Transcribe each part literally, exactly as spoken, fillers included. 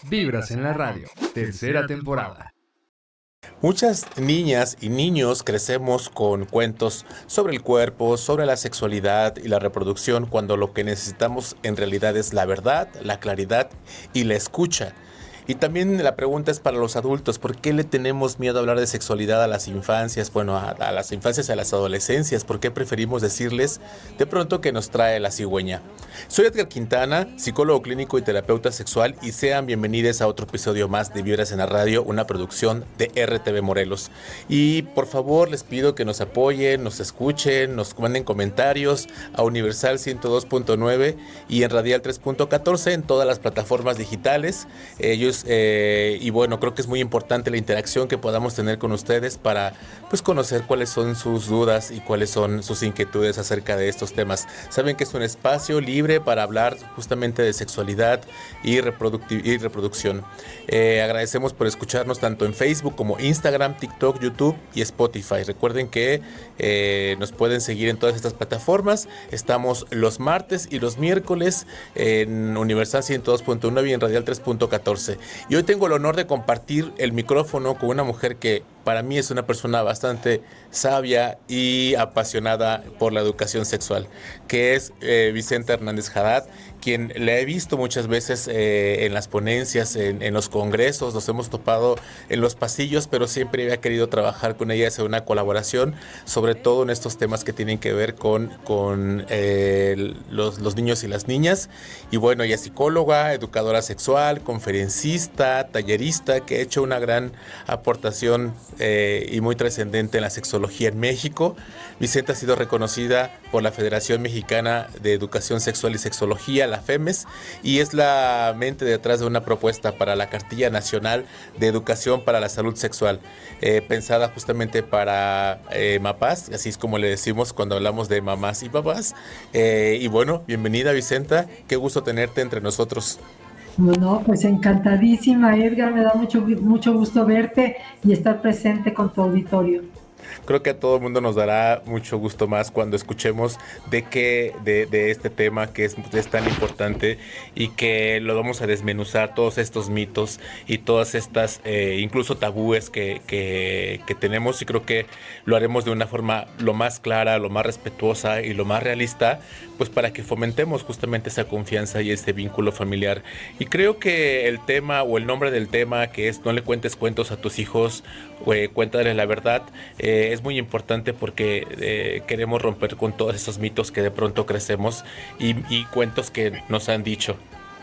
Vibras en la radio, tercera temporada. Muchas niñas y niños crecemos con cuentos sobre el cuerpo, sobre la sexualidad y la reproducción, cuando lo que necesitamos en realidad es la verdad, la claridad y la escucha. Y también la pregunta es para los adultos: ¿por qué le tenemos miedo a hablar de sexualidad a las infancias? Bueno, a, a las infancias y a las adolescencias. ¿Por qué preferimos decirles de pronto que nos trae la cigüeña? Soy Edgar Quintana, psicólogo clínico y terapeuta sexual, y sean bienvenidos a otro episodio más de Vibras en la Radio, una producción de R T V Morelos. Y por favor les pido que nos apoyen, nos escuchen, nos manden comentarios a Universal ciento dos punto nueve y en Radial tres punto catorce en todas las plataformas digitales. Ellos Eh, y bueno, creo que es muy importante la interacción que podamos tener con ustedes para pues conocer cuáles son sus dudas y cuáles son sus inquietudes acerca de estos temas. Saben que es un espacio libre para hablar justamente de sexualidad y, reproducti- y reproducción. Eh, agradecemos por escucharnos tanto en Facebook como Instagram, TikTok, YouTube y Spotify. Recuerden que eh, nos pueden seguir en todas estas plataformas. Estamos los martes y los miércoles en Universal ciento dos punto nueve y en Radial tres punto catorce. Y hoy tengo el honor de compartir el micrófono con una mujer que para mí es una persona bastante sabia y apasionada por la educación sexual, que es eh, Vicenta Hernández Haddad, quien le he visto muchas veces eh, en las ponencias, en, en los congresos, nos hemos topado en los pasillos, pero siempre había querido trabajar con ella, hacer una colaboración, sobre todo en estos temas que tienen que ver con, con eh, los, los niños y las niñas. Y bueno, ella es psicóloga, educadora sexual, conferencista, tallerista, que ha hecho una gran aportación eh, y muy trascendente en la sexología en México. Vicenta ha sido reconocida por la Federación Mexicana de Educación Sexual y Sexología, la FEMES, y es la mente detrás de una propuesta para la Cartilla Nacional de Educación para la Salud Sexual, eh, pensada justamente para eh, MAPAS, así es como le decimos cuando hablamos de mamás y papás. Eh, y bueno, bienvenida Vicenta, qué gusto tenerte entre nosotros. Bueno, pues encantadísima, Edgar, me da mucho, mucho gusto verte y estar presente con tu auditorio. Creo que a todo el mundo nos dará mucho gusto más cuando escuchemos de qué, de, de este tema que es, es tan importante, y que lo vamos a desmenuzar, todos estos mitos y todas estas eh, incluso tabúes que, que, que tenemos, y creo que lo haremos de una forma lo más clara, lo más respetuosa y lo más realista, pues para que fomentemos justamente esa confianza y ese vínculo familiar. Y creo que el tema o el nombre del tema, que es no le cuentes cuentos a tus hijos, eh, cuéntales la verdad, eh, es muy importante porque eh, queremos romper con todos esos mitos que de pronto crecemos y, y cuentos que nos han dicho.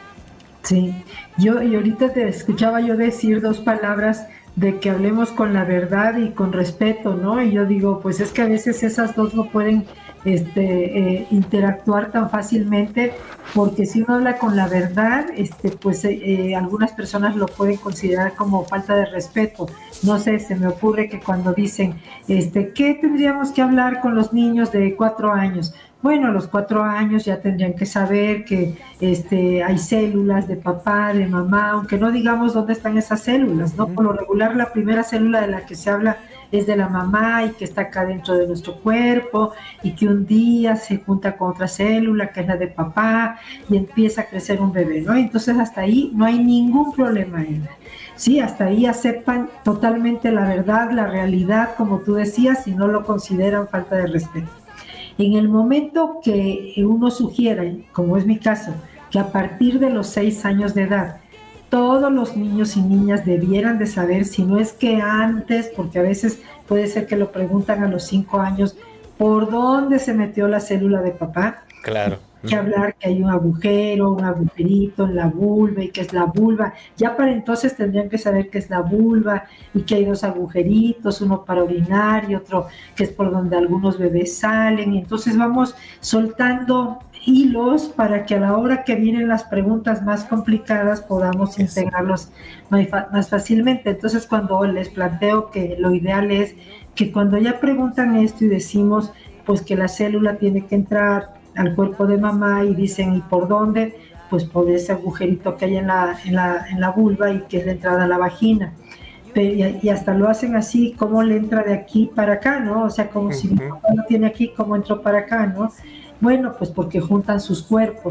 Sí, yo y ahorita te escuchaba yo decir dos palabras de que hablemos con la verdad y con respeto, ¿no? Y yo digo, pues es que a veces esas dos no pueden este, eh, interactuar tan fácilmente, porque si uno habla con la verdad, este, pues eh, eh, algunas personas lo pueden considerar como falta de respeto. No sé, se me ocurre que cuando dicen, este, ¿qué tendríamos que hablar con los niños de cuatro años? Bueno, a los cuatro años ya tendrían que saber que este, hay células de papá, de mamá, aunque no digamos dónde están esas células, ¿no? Por lo regular, la primera célula de la que se habla es de la mamá y que está acá dentro de nuestro cuerpo, y que un día se junta con otra célula que es la de papá y empieza a crecer un bebé, ¿no? Entonces hasta ahí no hay ningún problema, Eda. Sí, hasta ahí aceptan totalmente la verdad, la realidad, como tú decías, y no lo consideran falta de respeto. En el momento que uno sugiera, como es mi caso, que a partir de los seis años de edad todos los niños y niñas debieran de saber, si no es que antes, porque a veces puede ser que lo preguntan a los cinco años, ¿por dónde se metió la célula de papá? Claro. Hay que hablar que hay un agujero, un agujerito en la vulva, y que es la vulva. Ya para entonces tendrían que saber qué es la vulva y que hay dos agujeritos, uno para orinar y otro que es por donde algunos bebés salen. Y entonces vamos soltando hilos para que a la hora que vienen las preguntas más complicadas podamos Eso. integrarlos más, más fácilmente. Entonces, cuando les planteo que lo ideal es que cuando ya preguntan esto y decimos pues que la célula tiene que entrar al cuerpo de mamá y dicen ¿y por dónde? Pues por ese agujerito que hay en la, en la, en la vulva y que es la entrada a la vagina. Pero, y hasta lo hacen así, ¿cómo le entra de aquí para acá, no? O sea, como uh-huh. si mi papá lo tiene aquí, ¿cómo entró para acá, no? Bueno, pues porque juntan sus cuerpos.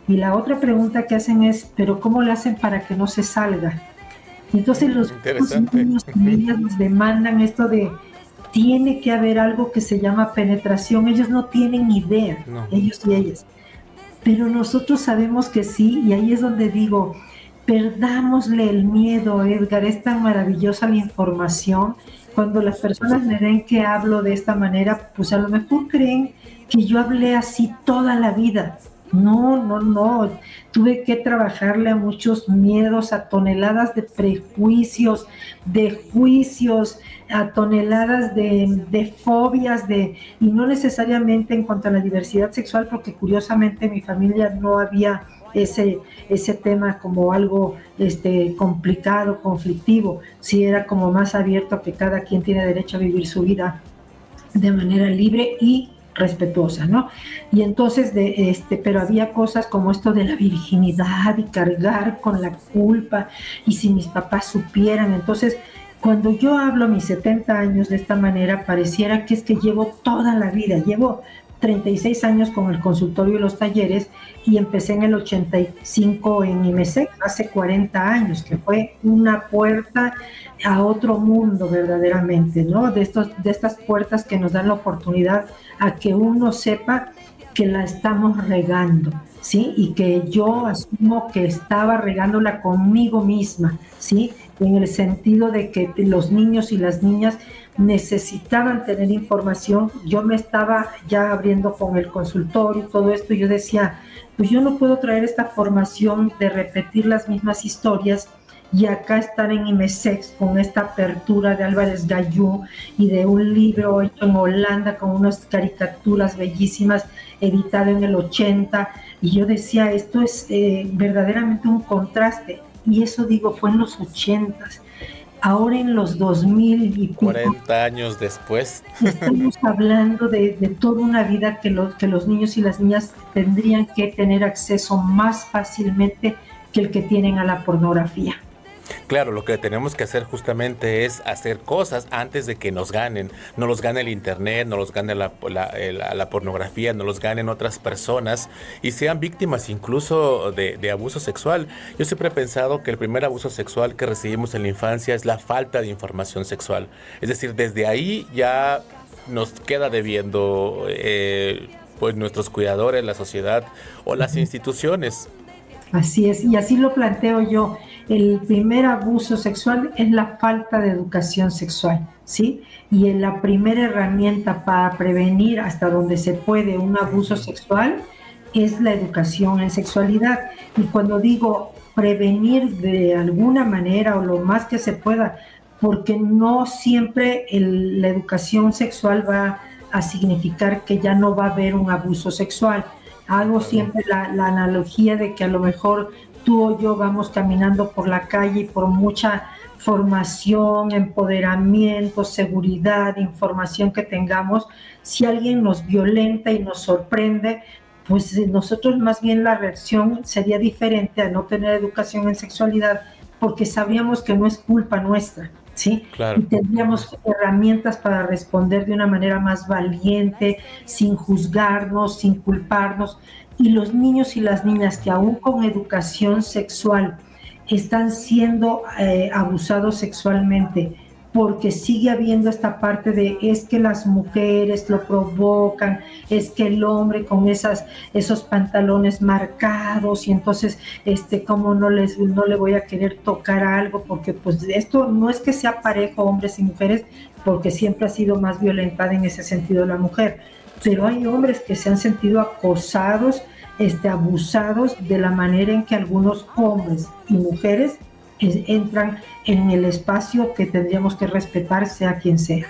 Y la otra pregunta que hacen es, ¿pero cómo le hacen para que no se salga? Y entonces los niños y niñas nos demandan esto de, tiene que haber algo que se llama penetración. Ellos no tienen idea, no. ellos y ellas. Pero nosotros sabemos que sí, y ahí es donde digo, perdámosle el miedo, Edgar, es tan maravillosa la información. Cuando las personas me ven que hablo de esta manera, pues a lo mejor creen que yo hablé así toda la vida. No, no, no. Tuve que trabajarle a muchos miedos, a toneladas de prejuicios, de juicios, a toneladas de, de fobias, de, y no necesariamente en cuanto a la diversidad sexual, porque curiosamente en mi familia no había ese, ese tema como algo este, complicado, conflictivo. Sí era como más abierto, que cada quien tiene derecho a vivir su vida de manera libre y respetuosa, ¿no? Y entonces, de este, pero había cosas como esto de la virginidad y cargar con la culpa, y si mis papás supieran. Entonces, cuando yo hablo a mis setenta años de esta manera, pareciera que es que llevo toda la vida, llevo treinta y seis años con el consultorio y los talleres, y empecé en el ochenta y cinco en IMESEC, hace cuarenta años, que fue una puerta a otro mundo verdaderamente, ¿no? De, estos, de estas puertas que nos dan la oportunidad a que uno sepa que la estamos regando, ¿sí? Y que yo asumo que estaba regándola conmigo misma, ¿sí? En el sentido de que los niños y las niñas necesitaban tener información. Yo me estaba ya abriendo con el consultorio y todo esto, y yo decía, pues yo no puedo traer esta formación de repetir las mismas historias y acá estar en IMESEX con esta apertura de Álvarez Gallú y de un libro hecho en Holanda con unas caricaturas bellísimas, editado en el ochenta, y yo decía, esto es eh, verdaderamente un contraste, y eso digo, fue en los ochentas. Ahora en los dos mil y pico, cuarenta años después, estamos hablando de, de toda una vida que, lo, que los niños y las niñas tendrían que tener acceso más fácilmente que el que tienen a la pornografía. Claro, lo que tenemos que hacer justamente es hacer cosas antes de que nos ganen. No los gane el internet, no los gane la, la, la, la pornografía, no los ganen otras personas y sean víctimas incluso de, de abuso sexual. Yo siempre he pensado que el primer abuso sexual que recibimos en la infancia es la falta de información sexual. Es decir, desde ahí ya nos queda debiendo eh, pues nuestros cuidadores, la sociedad o las instituciones. Así es, y así lo planteo yo. El primer abuso sexual es la falta de educación sexual, ¿sí? Y la primera herramienta para prevenir hasta donde se puede un abuso sexual es la educación en sexualidad. Y cuando digo prevenir de alguna manera o lo más que se pueda, porque no siempre el, la educación sexual va a significar que ya no va a haber un abuso sexual. Hago siempre la, la analogía de que a lo mejor tú o yo vamos caminando por la calle y por mucha formación, empoderamiento, seguridad, información que tengamos, si alguien nos violenta y nos sorprende, pues nosotros más bien la reacción sería diferente a no tener educación en sexualidad, porque sabríamos que no es culpa nuestra, ¿sí? Claro. Y tendríamos herramientas para responder de una manera más valiente, sin juzgarnos, sin culparnos. Y los niños y las niñas que aún con educación sexual están siendo eh, abusados sexualmente, porque sigue habiendo esta parte de es que las mujeres lo provocan, es que el hombre con esas, esos pantalones marcados, y entonces este, cómo no, les, no le voy a querer tocar algo, porque pues esto no es que sea parejo hombres y mujeres, porque siempre ha sido más violentada en ese sentido la mujer, pero hay hombres que se han sentido acosados, este, abusados de la manera en que algunos hombres y mujeres es, entran en el espacio que tendríamos que respetar, sea quien sea.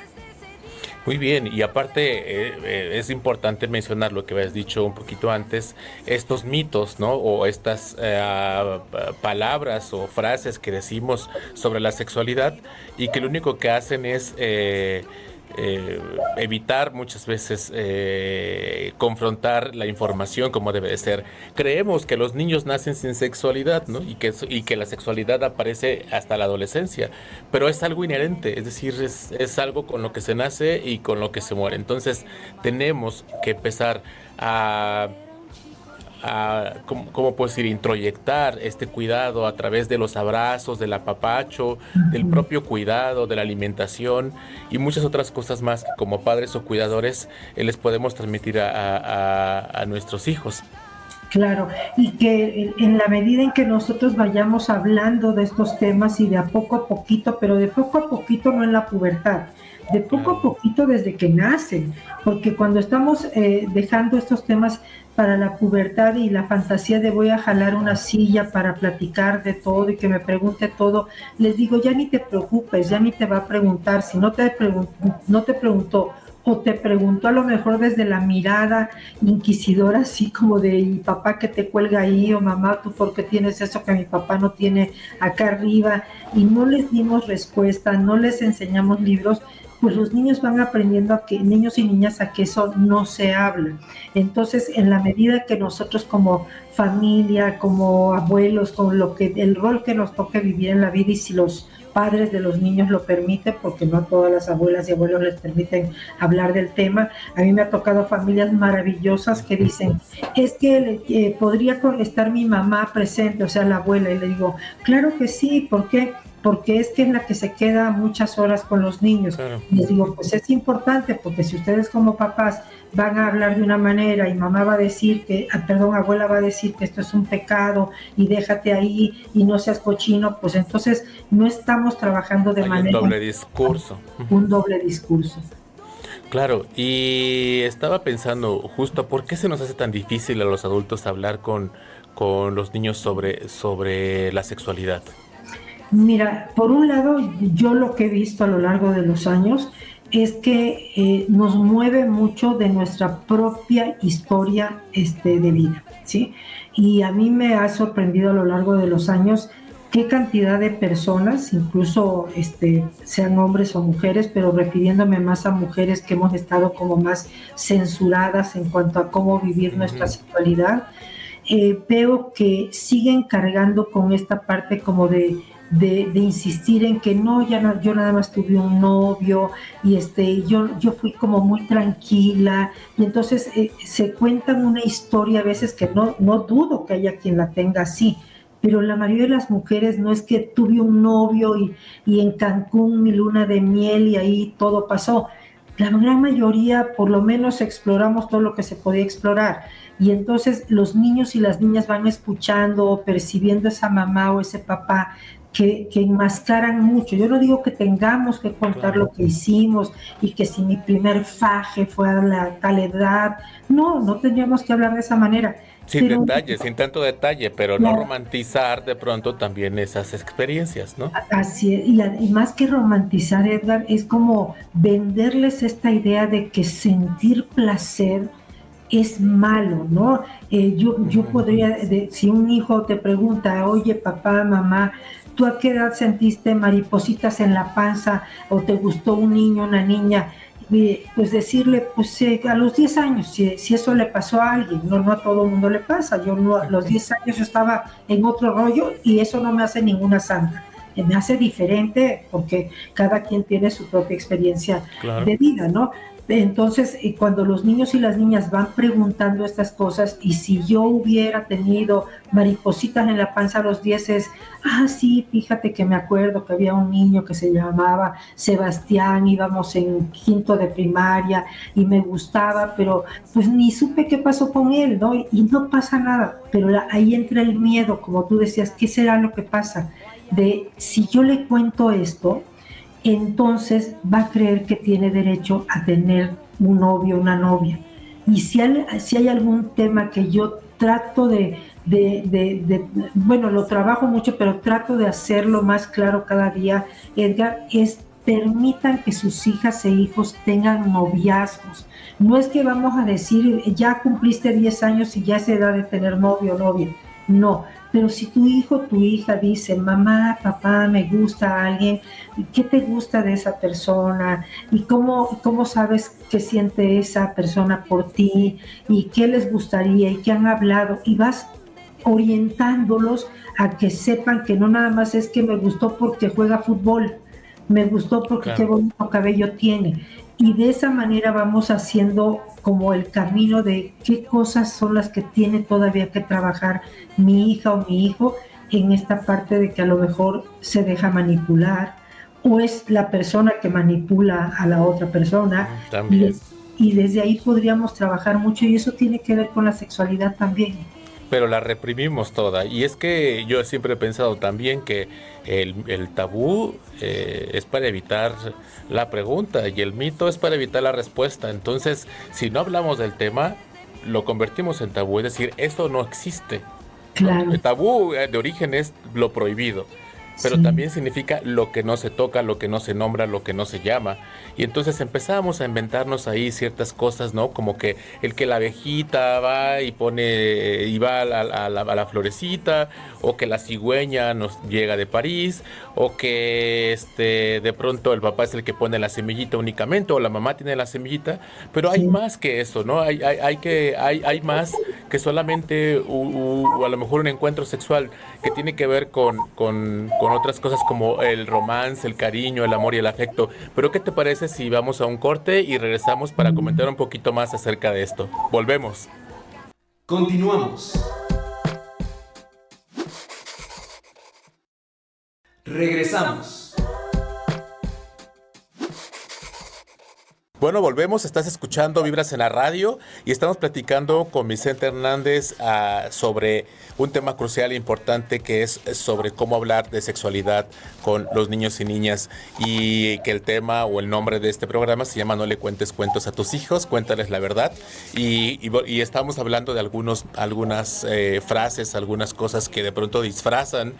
Muy bien, y aparte eh, eh, es importante mencionar lo que habías dicho un poquito antes, estos mitos, ¿no? O estas eh, palabras o frases que decimos sobre la sexualidad y que lo único que hacen es eh, eh, evitar muchas veces eh, confrontar la información como debe de ser. Creemos que los niños nacen sin sexualidad, ¿no? Y que, y que la sexualidad aparece hasta la adolescencia, pero es algo inherente, es decir, es, es algo con lo que se nace y con lo que se muere. Entonces tenemos que empezar a a ¿cómo, cómo puedo decir? Introyectar este cuidado a través de los abrazos, del apapacho, uh-huh. del propio cuidado, de la alimentación y muchas otras cosas más que como padres o cuidadores eh, les podemos transmitir a, a, a nuestros hijos. Claro, y que en la medida en que nosotros vayamos hablando de estos temas y de a poco a poquito, pero de poco a poquito no en la pubertad, de poco a poquito desde que nacen, porque cuando estamos eh, dejando estos temas para la pubertad y la fantasía de voy a jalar una silla para platicar de todo y que me pregunte todo, les digo, ya ni te preocupes, ya ni te va a preguntar, si no te, pregun- no te preguntó, o te preguntó a lo mejor desde la mirada inquisidora, así como de ¿y papá que te cuelga ahí? O mamá, ¿tú por qué tienes eso que mi papá no tiene acá arriba? Y no les dimos respuesta, no les enseñamos libros, pues los niños van aprendiendo a que, niños y niñas, a que eso no se habla. Entonces, en la medida que nosotros como familia, como abuelos, con lo que el rol que nos toque vivir en la vida, y si los padres de los niños lo permiten, porque no todas las abuelas y abuelos les permiten hablar del tema. A mí me ha tocado familias maravillosas que dicen, es que eh, podría estar mi mamá presente, o sea, la abuela, y le digo, claro que sí, ¿por qué? Porque es que es la que se queda muchas horas con los niños. Claro. Les digo, pues es importante, porque si ustedes como papás van a hablar de una manera y mamá va a decir que, perdón, abuela va a decir que esto es un pecado y déjate ahí y no seas cochino, pues entonces no estamos trabajando de Hay manera... un doble discurso. Un doble discurso. Claro, y estaba pensando justo, ¿por qué se nos hace tan difícil a los adultos hablar con, con los niños sobre, sobre la sexualidad? Mira, por un lado, yo lo que he visto a lo largo de los años es que eh, nos mueve mucho de nuestra propia historia este, de vida, ¿sí? Y a mí me ha sorprendido a lo largo de los años qué cantidad de personas, incluso este, sean hombres o mujeres, pero refiriéndome más a mujeres que hemos estado como más censuradas en cuanto a cómo vivir nuestra sexualidad, eh, veo que siguen cargando con esta parte como de De, de insistir en que no, ya no, yo nada más tuve un novio y este, yo, yo fui como muy tranquila, y entonces eh, se cuentan una historia a veces que no, no dudo que haya quien la tenga así, pero la mayoría de las mujeres no es que tuve un novio y, y en Cancún mi luna de miel y ahí todo pasó. La gran mayoría por lo menos exploramos todo lo que se podía explorar, y entonces los niños y las niñas van escuchando o percibiendo esa mamá o ese papá Que, que enmascaran mucho. Yo no digo que tengamos que contar lo que hicimos y que si mi primer faje fue a la tal edad, no, no tendríamos que hablar de esa manera. Sin pero, detalle, sin tanto detalle, pero claro, no romantizar de pronto también esas experiencias, ¿no? Así es, y, y más que romantizar, Edgar, es como venderles esta idea de que sentir placer es malo, ¿no? Eh, yo, yo podría, de, si un hijo te pregunta, oye, papá, mamá, ¿tú a qué edad sentiste maripositas en la panza o te gustó un niño, una niña? Eh, pues decirle, pues eh, a los diez años, si, si eso le pasó a alguien, no, no a todo el mundo le pasa. Yo no, a los diez años yo estaba en otro rollo y eso no me hace ninguna santa. Eh, me hace diferente porque cada quien tiene su propia experiencia claro. de vida, ¿no? Entonces, cuando los niños y las niñas van preguntando estas cosas, y si yo hubiera tenido maripositas en la panza a los diez, es, ah, sí, fíjate que me acuerdo que había un niño que se llamaba Sebastián, íbamos en quinto de primaria y me gustaba, pero pues ni supe qué pasó con él, ¿no? Y no pasa nada, pero la, ahí entra el miedo, como tú decías, ¿qué será lo que pasa? De si yo le cuento esto, entonces va a creer que tiene derecho a tener un novio o una novia. Y si hay, si hay algún tema que yo trato de, de, de, de, bueno, lo trabajo mucho, pero trato de hacerlo más claro cada día, Edgar, es permitan que sus hijas e hijos tengan noviazgos. No es que vamos a decir, ya cumpliste diez años y ya es edad de tener novio o novia. No. Pero si tu hijo o tu hija dice, mamá, papá, me gusta alguien, ¿qué te gusta de esa persona? ¿Y cómo, cómo sabes qué siente esa persona por ti? ¿Y qué les gustaría? ¿Y qué han hablado? Y vas orientándolos a que sepan que no nada más es que me gustó porque juega fútbol, me gustó porque claro. qué bonito cabello tiene. Y de esa manera vamos haciendo como el camino de qué cosas son las que tiene todavía que trabajar mi hija o mi hijo en esta parte de que a lo mejor se deja manipular o es la persona que manipula a la otra persona. También. Y, y desde ahí podríamos trabajar mucho y eso tiene que ver con la sexualidad también. Pero la reprimimos toda. Y es que yo siempre he pensado también que el, el tabú eh, es para evitar la pregunta y el mito es para evitar la respuesta. Entonces, si no hablamos del tema, lo convertimos en tabú. Es decir, eso no existe. Claro. El tabú de origen es lo prohibido. Pero sí. También significa lo que no se toca, lo que no se nombra, lo que no se llama. Y entonces empezamos a inventarnos ahí ciertas cosas, ¿no? Como que el que la abejita va y pone, y va a la, a la, a la florecita, o que la cigüeña nos llega de París, o que este de pronto el papá es el que pone la semillita únicamente, o la mamá tiene la semillita. Pero hay sí. más que eso, ¿no? Hay, hay, hay, que, hay, hay más que solamente, u, u, o a lo mejor un encuentro sexual que tiene que ver con, con, con otras cosas como el romance, el cariño, el amor y el afecto. Pero ¿qué te parece si vamos a un corte y regresamos para comentar un poquito más acerca de esto? Volvemos. Continuamos. Regresamos. Bueno, volvemos, estás escuchando Vibras en la Radio y estamos platicando con Vicente Hernández uh, sobre un tema crucial e importante que es sobre cómo hablar de sexualidad con los niños y niñas, y que el tema o el nombre de este programa se llama No le cuentes cuentos a tus hijos, cuéntales la verdad, y, y, y estamos hablando de algunos, algunas eh, frases, algunas cosas que de pronto disfrazan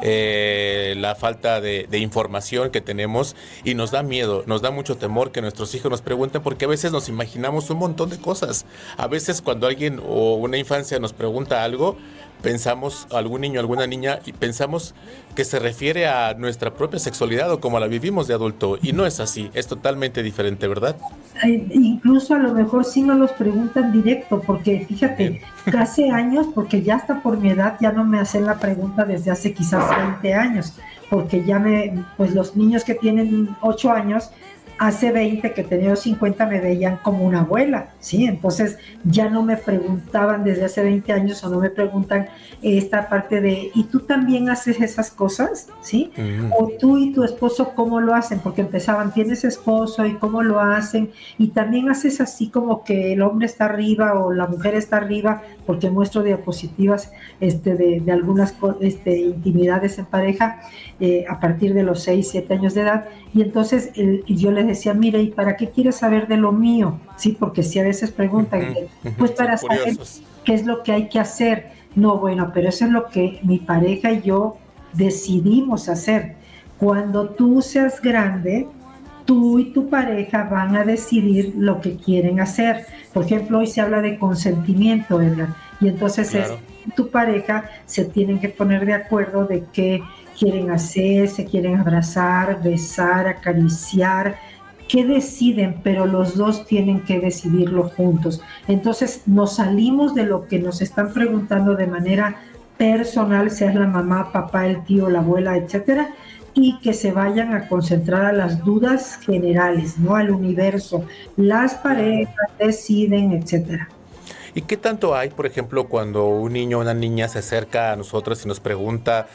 eh, la falta de, de información que tenemos y nos da miedo, nos da mucho temor que nuestros hijos nos pregunten, porque a veces nos imaginamos un montón de cosas. A veces cuando alguien o una infancia nos pregunta algo, pensamos, algún niño, alguna niña, y pensamos que se refiere a nuestra propia sexualidad o como la vivimos de adulto, y no es así, es totalmente diferente, ¿verdad? Eh, incluso a lo mejor sí nos los preguntan directo, porque fíjate, hace años, porque ya hasta por mi edad ya no me hacen la pregunta desde hace quizás veinte años, porque ya me, pues los niños que tienen ocho años, hace veinte que tenía cincuenta me veían como una abuela, ¿sí? Entonces ya no me preguntaban desde hace veinte años o no me preguntan esta parte de ¿y tú también haces esas cosas? ¿Sí? Mm. O tú y tu esposo ¿cómo lo hacen? Porque empezaban, ¿tienes esposo? ¿Y cómo lo hacen? Y también haces así como que el hombre está arriba o la mujer está arriba, porque muestro diapositivas este, de, de algunas este, intimidades en pareja eh, a partir de los seis, siete años de edad, y entonces el, yo les decía, mira, ¿y para qué quieres saber de lo mío? Sí, porque si a veces preguntan, uh-huh, uh-huh, pues para saber curiosos. Qué es lo que hay que hacer. No, bueno, pero eso es lo que mi pareja y yo decidimos hacer. Cuando tú seas grande, tú y tu pareja van a decidir lo que quieren hacer. Por ejemplo, hoy se habla de consentimiento, Edgar, y entonces claro. es, tu pareja se tienen que poner de acuerdo de qué quieren hacer, se quieren abrazar, besar, acariciar, qué deciden, pero los dos tienen que decidirlo juntos. Entonces nos salimos de lo que nos están preguntando de manera personal, sea la mamá, papá, el tío, la abuela, etcétera, y que se vayan a concentrar a las dudas generales, no al universo. Las parejas deciden, etcétera. ¿Y qué tanto hay, por ejemplo, cuando un niño o una niña se acerca a nosotros y nos pregunta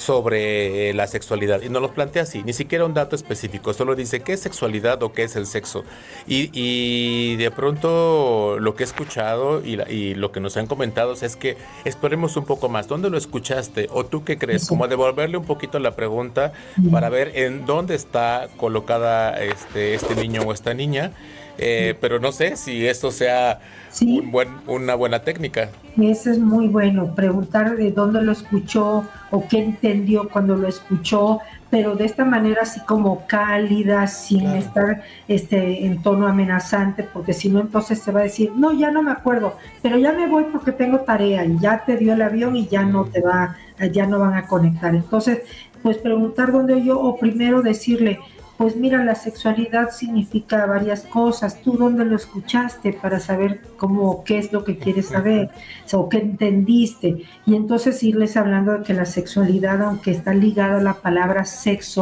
sobre la sexualidad y nos lo plantea así, ni siquiera un dato específico, solo dice qué es sexualidad o qué es el sexo? Y, y de pronto lo que he escuchado y, la, y lo que nos han comentado es que exploremos un poco más. ¿Dónde lo escuchaste? ¿O tú qué crees? Como devolverle un poquito la pregunta para ver en dónde está colocada este, este niño o esta niña. Eh, pero no sé si esto sea sí. un buen, una buena técnica. Eso es muy bueno, preguntar de dónde lo escuchó o qué entendió cuando lo escuchó, pero de esta manera así como cálida, sin claro. estar este, en tono amenazante, porque si no entonces se va a decir, no, ya no me acuerdo, pero ya me voy porque tengo tarea, y ya te dio el avión y ya no te va, ya no van a conectar. Entonces, pues preguntar dónde oyó, o primero decirle, pues mira, la sexualidad significa varias cosas. ¿Tú dónde lo escuchaste para saber cómo, qué es lo que quieres saber? O qué entendiste. Y entonces irles hablando de que la sexualidad, aunque está ligada a la palabra sexo,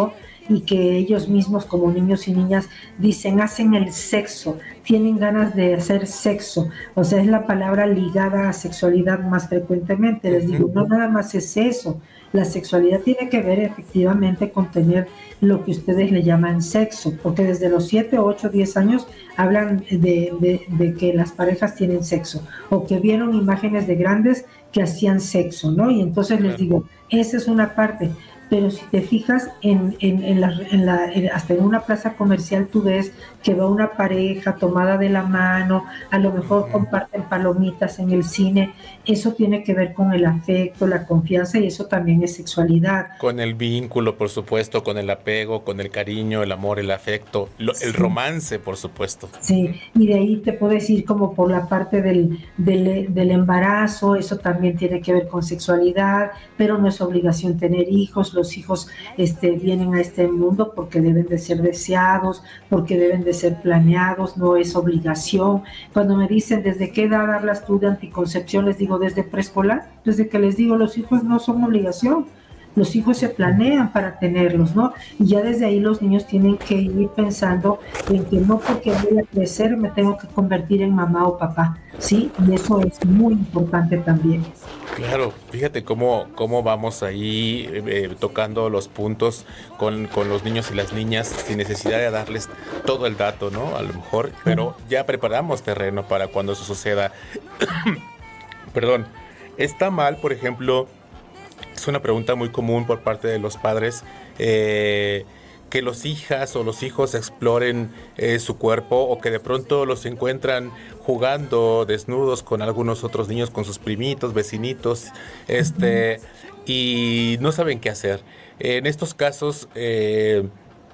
y que ellos mismos como niños y niñas dicen, hacen el sexo, tienen ganas de hacer sexo, o sea, es la palabra ligada a sexualidad más frecuentemente. Les digo, no nada más es eso, la sexualidad tiene que ver efectivamente con tener lo que ustedes le llaman sexo, porque desde los siete, ocho, diez años hablan de, de, de que las parejas tienen sexo, o que vieron imágenes de grandes que hacían sexo, ¿no? Y entonces les digo, esa es una parte. Pero si te fijas en, en, en, la, en la, en, hasta en una plaza comercial tú ves que va una pareja tomada de la mano, a lo mejor uh-huh. comparten palomitas en el cine, eso tiene que ver con el afecto, la confianza, y eso también es sexualidad. Con el vínculo, por supuesto, con el apego, con el cariño, el amor, el afecto, lo, sí. el romance, por supuesto. Sí, y de ahí te puedes ir como por la parte del, del, del embarazo, eso también tiene que ver con sexualidad, pero no es obligación tener hijos. Los hijos este, vienen a este mundo porque deben de ser deseados, porque deben de ser planeados, no es obligación. Cuando me dicen, ¿desde qué edad hablas tú de anticoncepción? Les digo, desde preescolar, desde que les digo, los hijos no son obligación. Los hijos se planean para tenerlos, ¿no? Y ya desde ahí los niños tienen que ir pensando en que no porque voy a crecer me tengo que convertir en mamá o papá, ¿sí? Y eso es muy importante también. Claro, fíjate cómo, cómo vamos ahí eh, tocando los puntos con, con los niños y las niñas sin necesidad de darles todo el dato, ¿no? A lo mejor, pero ya preparamos terreno para cuando eso suceda. Perdón, está mal, por ejemplo, es una pregunta muy común por parte de los padres, eh, que los hijas o los hijos exploren eh, su cuerpo, o que de pronto los encuentran jugando desnudos con algunos otros niños, con sus primitos, vecinitos, este, y no saben qué hacer. En estos casos, eh,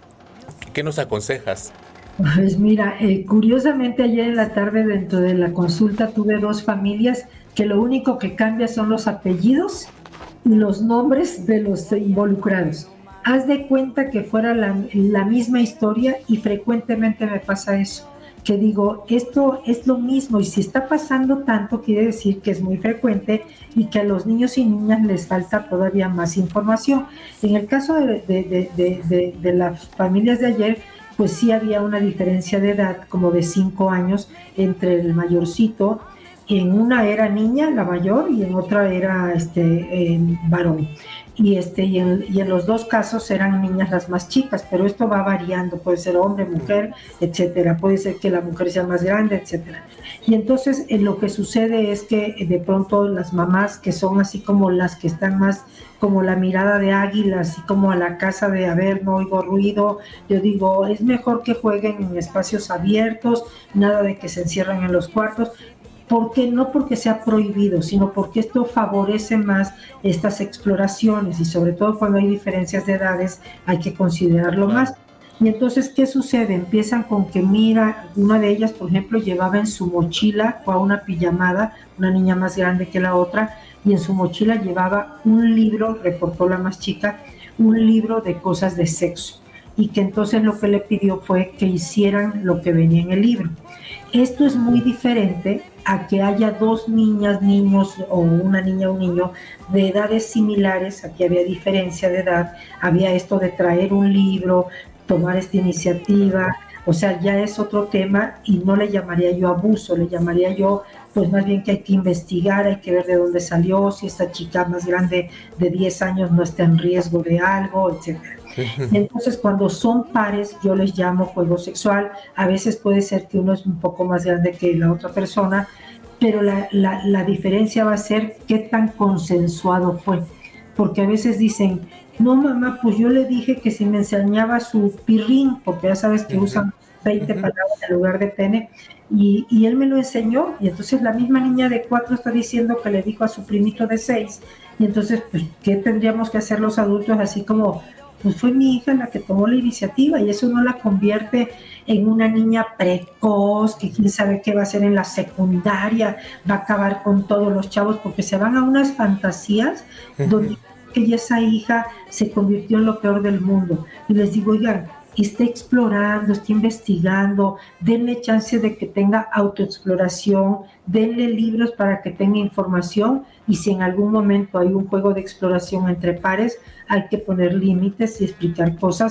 ¿qué nos aconsejas? Pues mira, eh, curiosamente ayer en la tarde dentro de la consulta tuve dos familias que lo único que cambia son los apellidos y los nombres de los involucrados. Haz de cuenta que fuera la, la misma historia, y frecuentemente me pasa eso, que digo, esto es lo mismo, y si está pasando tanto quiere decir que es muy frecuente y que a los niños y niñas les falta todavía más información. En el caso de, de, de, de, de, de las familias de ayer, pues sí había una diferencia de edad como de cinco años entre el mayorcito. En una era niña, la mayor, y en otra era este, eh, varón. Y, este, y, en, y en los dos casos eran niñas las más chicas, pero esto va variando, puede ser hombre, mujer, etcétera. Puede ser que la mujer sea más grande, etcétera. Y entonces eh, lo que sucede es que eh, de pronto las mamás, que son así como las que están más como la mirada de águila, así como a la casa de, a ver, no oigo ruido, yo digo, es mejor que jueguen en espacios abiertos, nada de que se encierren en los cuartos. ¿Por qué? No porque sea prohibido, sino porque esto favorece más estas exploraciones, y sobre todo cuando hay diferencias de edades hay que considerarlo más. Y entonces, ¿qué sucede? Empiezan con que, mira, una de ellas, por ejemplo, llevaba en su mochila, fue a una pijamada, una niña más grande que la otra, y en su mochila llevaba un libro, reportó la más chica, un libro de cosas de sexo, y que entonces lo que le pidió fue que hicieran lo que venía en el libro. Esto es muy diferente a que haya dos niñas, niños, o una niña o un niño de edades similares. Aquí había diferencia de edad, había esto de traer un libro, tomar esta iniciativa, o sea, ya es otro tema, y no le llamaría yo abuso, le llamaría yo, pues más bien que hay que investigar, hay que ver de dónde salió, si esta chica más grande de diez años no está en riesgo de algo, etcétera. Entonces, cuando son pares, yo les llamo juego sexual. A veces puede ser que uno es un poco más grande que la otra persona, pero la, la, la diferencia va a ser qué tan consensuado fue. Porque a veces dicen, no mamá, pues yo le dije que si me enseñaba su pirrín, porque ya sabes que usan veinte palabras en lugar de pene, y, y él me lo enseñó, y entonces la misma niña de cuatro está diciendo que le dijo a su primito de seis, y entonces, pues, ¿qué tendríamos que hacer los adultos? Así como, pues fue mi hija la que tomó la iniciativa, y eso no la convierte en una niña precoz, que quién sabe qué va a hacer en la secundaria, va a acabar con todos los chavos, porque se van a unas fantasías donde que esa hija se convirtió en lo peor del mundo. Y les digo, oigan, está explorando, está investigando, denle chance de que tenga autoexploración, denle libros para que tenga información, y si en algún momento hay un juego de exploración entre pares, hay que poner límites y explicar cosas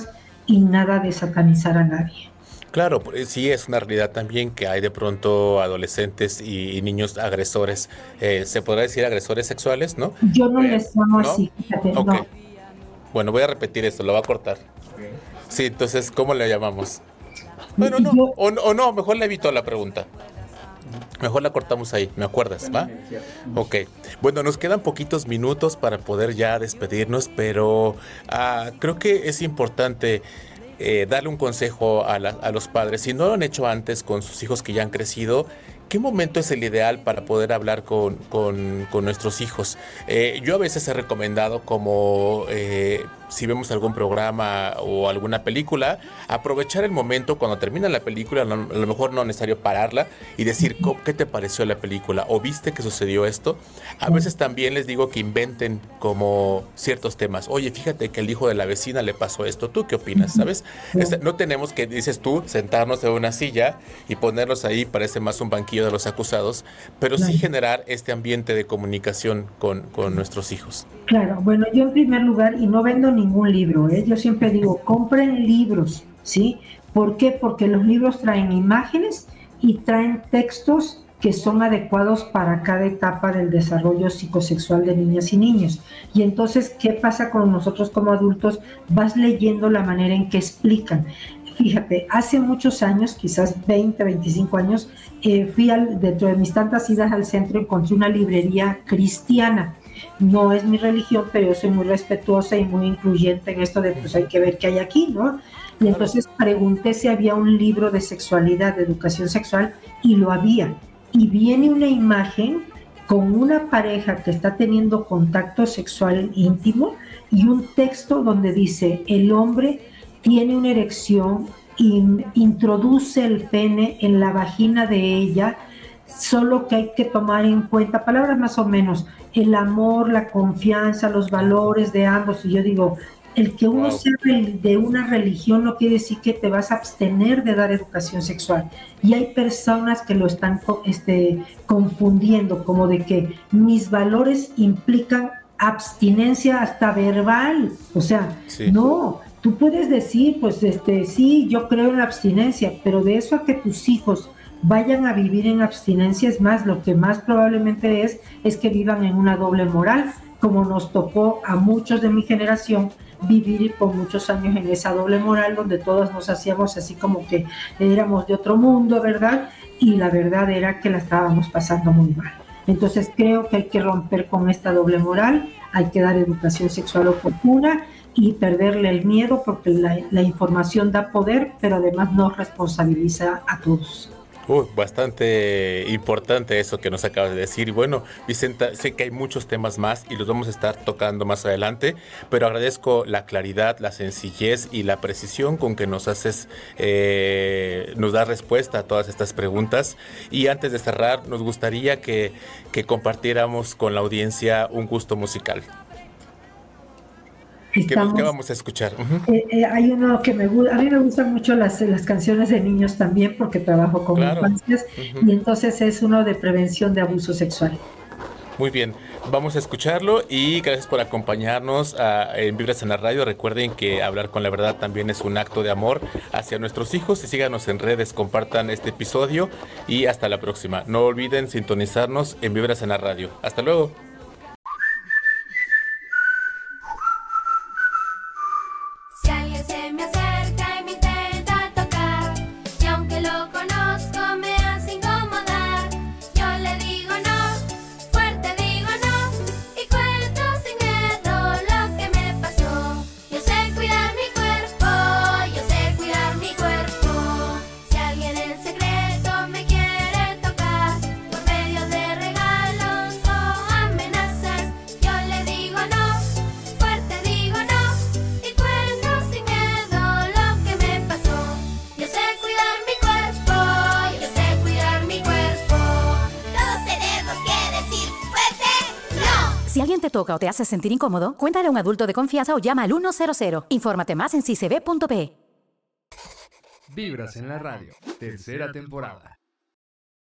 y nada de satanizar a nadie. Claro, sí es una realidad también que hay de pronto adolescentes y, y niños agresores, eh, se podrá decir agresores sexuales, ¿no? Yo no Eh, les llamo ¿no? así, fíjate, Ok. no. Bueno, voy a repetir esto, lo voy a cortar. Sí, entonces, ¿cómo le llamamos? Bueno, no, Yo, o, o no, mejor le evito la pregunta. Mejor la cortamos ahí, ¿me acuerdas? ¿Va? Ok. Bueno, nos quedan poquitos minutos para poder ya despedirnos, pero uh, creo que es importante eh, darle un consejo a, la, a los padres. Si no lo han hecho antes con sus hijos que ya han crecido, ¿qué momento es el ideal para poder hablar con, con, con nuestros hijos? Eh, yo a veces he recomendado como eh, si vemos algún programa o alguna película, aprovechar el momento cuando termina la película, no, a lo mejor no es necesario pararla y decir, ¿qué te pareció la película? ¿O viste que sucedió esto? A veces también les digo que inventen como ciertos temas. Oye, fíjate que el hijo de la vecina le pasó esto. ¿Tú qué opinas? ¿Sabes? Este, no tenemos que, dices tú, sentarnos en una silla y ponernos ahí, parece más un banquillo de los acusados, pero sí generar este ambiente de comunicación con, con nuestros hijos. Claro, bueno, yo en primer lugar, y no vendo ningún libro, ¿eh? Yo siempre digo, compren libros, ¿sí? ¿Por qué? Porque los libros traen imágenes y traen textos que son adecuados para cada etapa del desarrollo psicosexual de niñas y niños. Y entonces, ¿qué pasa con nosotros como adultos? Vas leyendo la manera en que explican. Fíjate, hace muchos años, quizás veinte, veinticinco años, eh, fui al, dentro de mis tantas idas al centro, encontré una librería cristiana. No es mi religión, pero yo soy muy respetuosa y muy incluyente en esto de, pues hay que ver qué hay aquí, ¿no? Y entonces pregunté si había un libro de sexualidad, de educación sexual, y lo había. Y viene una imagen con una pareja que está teniendo contacto sexual íntimo y un texto donde dice, el hombre tiene una erección y introduce el pene en la vagina de ella, solo que hay que tomar en cuenta, palabras más o menos, el amor, la confianza, los valores de ambos. Y yo digo, el que uno wow. sea de una religión no quiere decir que te vas a abstener de dar educación sexual. Y hay personas que lo están este, confundiendo, como de que mis valores implican abstinencia hasta verbal. O sea, sí. no, tú puedes decir, pues este, sí, yo creo en la abstinencia, pero de eso a que tus hijos vayan a vivir en abstinencia es más, lo que más probablemente es, es que vivan en una doble moral, como nos tocó a muchos de mi generación vivir por muchos años en esa doble moral, donde todos nos hacíamos así como que éramos de otro mundo, ¿verdad? Y la verdad era que la estábamos pasando muy mal. Entonces creo que hay que romper con esta doble moral, hay que dar educación sexual oportuna y perderle el miedo, porque la, la información da poder, pero además nos responsabiliza a todos. Uh, bastante importante eso que nos acabas de decir. Y bueno, Vicenta, sé que hay muchos temas más y los vamos a estar tocando más adelante, pero agradezco la claridad, la sencillez y la precisión con que nos haces, eh, nos das respuesta a todas estas preguntas. Y antes de cerrar, nos gustaría que, que compartiéramos con la audiencia un gusto musical. Estamos, ¿Qué, ¿Qué vamos a escuchar? Uh-huh. eh, eh, hay uno que me gusta, a mí me gustan mucho las, las canciones de niños también, porque trabajo con claro. infancias, uh-huh. y entonces es uno de prevención de abuso sexual. Muy bien, vamos a escucharlo y gracias por acompañarnos a, en Vibras en la Radio. Recuerden que hablar con la verdad también es un acto de amor hacia nuestros hijos, y síganos en redes, compartan este episodio y hasta la próxima. No olviden sintonizarnos en Vibras en la Radio. Hasta luego. Si alguien te toca o te hace sentir incómodo, cuéntale a un adulto de confianza o llama al uno cero cero. Infórmate más en C I C B punto P. Vibras en la Radio, tercera temporada.